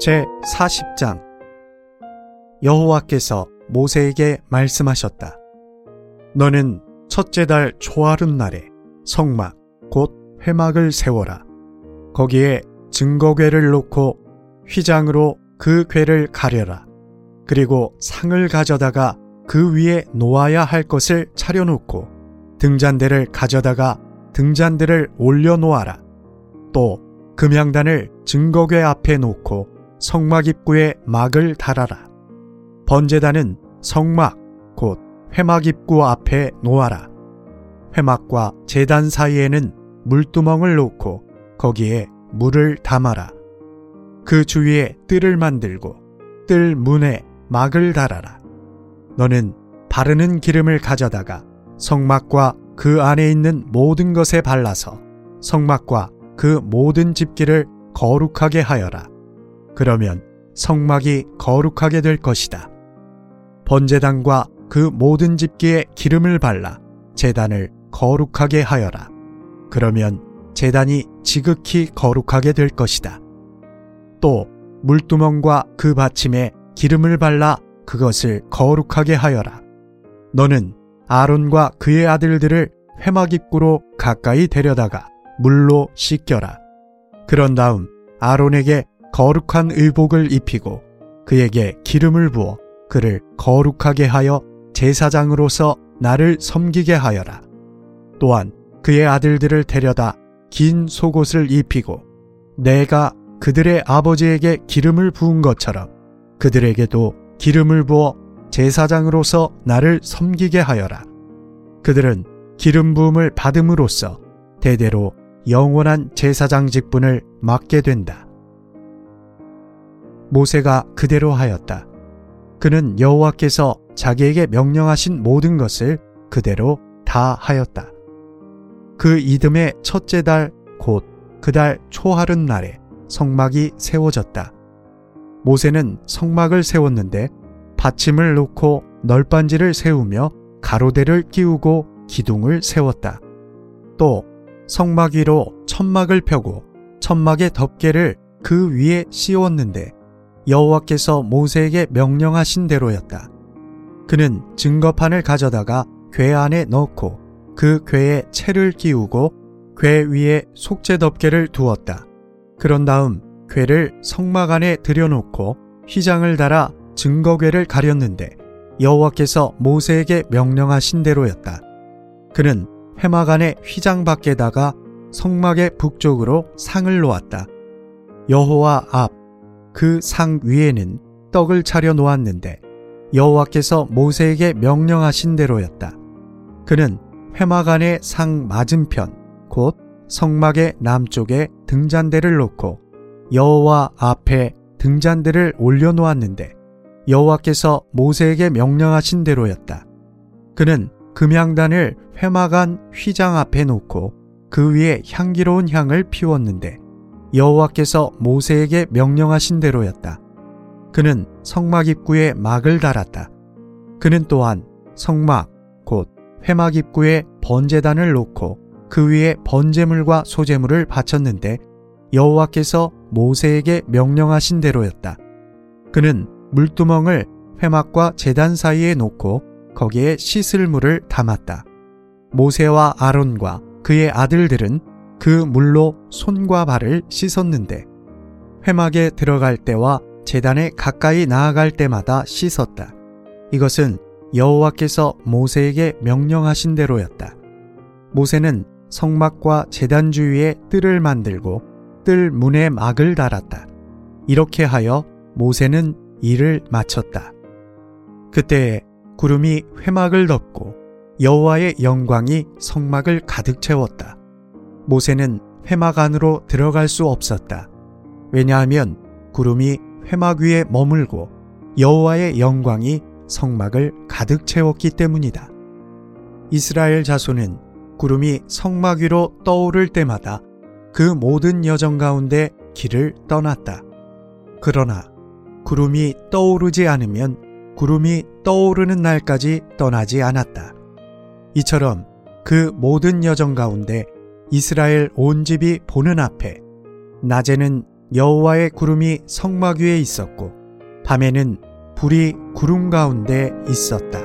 제40장. 여호와께서 모세에게 말씀하셨다. 너는 첫째 달 초하룻날에 성막 곧 회막을 세워라. 거기에 증거궤를 놓고 휘장으로 그 궤를 가려라. 그리고 상을 가져다가 그 위에 놓아야 할 것을 차려놓고 등잔대를 가져다가 등잔대를 올려놓아라. 또 금향단을 증거궤 앞에 놓고 성막 입구에 막을 달아라. 번제단은 성막 곧 회막 입구 앞에 놓아라. 회막과 제단 사이에는 물두멍을 놓고 거기에 물을 담아라. 그 주위에 뜰을 만들고 뜰 문에 막을 달아라. 너는 바르는 기름을 가져다가 성막과 그 안에 있는 모든 것에 발라서 성막과 그 모든 집기를 거룩하게 하여라. 그러면 성막이 거룩하게 될 것이다. 번제단과 그 모든 집기에 기름을 발라 제단을 거룩하게 하여라. 그러면 제단이 지극히 거룩하게 될 것이다. 또 물두멍과 그 받침에 기름을 발라 그것을 거룩하게 하여라. 너는 아론과 그의 아들들을 회막 입구로 가까이 데려다가 물로 씻겨라. 그런 다음 아론에게 거룩한 의복을 입히고 그에게 기름을 부어 그를 거룩하게 하여 제사장으로서 나를 섬기게 하여라. 또한 그의 아들들을 데려다 긴 속옷을 입히고 내가 그들의 아버지에게 기름을 부은 것처럼 그들에게도 기름을 부어 제사장으로서 나를 섬기게 하여라. 그들은 기름 부음을 받음으로써 대대로 영원한 제사장 직분을 맡게 된다. 모세가 그대로 하였다. 그는 여호와께서 자기에게 명령하신 모든 것을 그대로 다 하였다. 그 이듬해 첫째 달 곧 그 달 초하룻날에 성막이 세워졌다. 모세는 성막을 세웠는데 받침을 놓고 널빤지를 세우며 가로대를 끼우고 기둥을 세웠다. 또 성막 위로 천막을 펴고 천막의 덮개를 그 위에 씌웠는데 여호와께서 모세에게 명령하신 대로였다. 그는 증거판을 가져다가 궤 안에 넣고 그 궤에 채를 끼우고 궤 위에 속죄 덮개를 두었다. 그런 다음 궤를 성막 안에 들여놓고 휘장을 달아 증거궤를 가렸는데 여호와께서 모세에게 명령하신 대로였다. 그는 회막 안에 휘장 밖에다가 성막의 북쪽으로 상을 놓았다. 여호와 앞 그 상 위에는 떡을 차려 놓았는데 여호와께서 모세에게 명령하신 대로였다. 그는 회막 안에 상 맞은편 곧 성막의 남쪽에 등잔대를 놓고 여호와 앞에 등잔대를 올려놓았는데 여호와께서 모세에게 명령하신 대로였다. 그는 금향단을 회막 안 휘장 앞에 놓고 그 위에 향기로운 향을 피웠는데 여호와께서 모세에게 명령하신 대로였다. 그는 성막 입구에 막을 달았다. 그는 또한 성막 곧 회막 입구에 번제단을 놓고 그 위에 번제물과 소제물을 바쳤는데 여호와께서 모세에게 명령하신 대로였다. 그는 물두멍을 회막과 제단 사이에 놓고 거기에 씻을 물을 담았다. 모세와 아론과 그의 아들들은 그 물로 손과 발을 씻었는데 회막에 들어갈 때와 제단에 가까이 나아갈 때마다 씻었다. 이것은 여호와께서 모세에게 명령하신 대로였다. 모세는 성막과 제단 주위에 뜰을 만들고 뜰 문에 막을 달았다. 이렇게 하여 모세는 일을 마쳤다. 그때에 구름이 회막을 덮고 여호와의 영광이 성막을 가득 채웠다. 모세는 회막 안으로 들어갈 수 없었다. 왜냐하면 구름이 회막 위에 머물고 여호와의 영광이 성막을 가득 채웠기 때문이다. 이스라엘 자손은 구름이 성막 위로 떠오를 때마다 그 모든 여정 가운데 길을 떠났다. 그러나 구름이 떠오르지 않으면 구름이 떠오르는 날까지 떠나지 않았다. 이처럼 그 모든 여정 가운데 이스라엘 온 집이 보는 앞에 낮에는 여호와의 구름이 성막 위에 있었고 밤에는 불이 구름 가운데 있었다.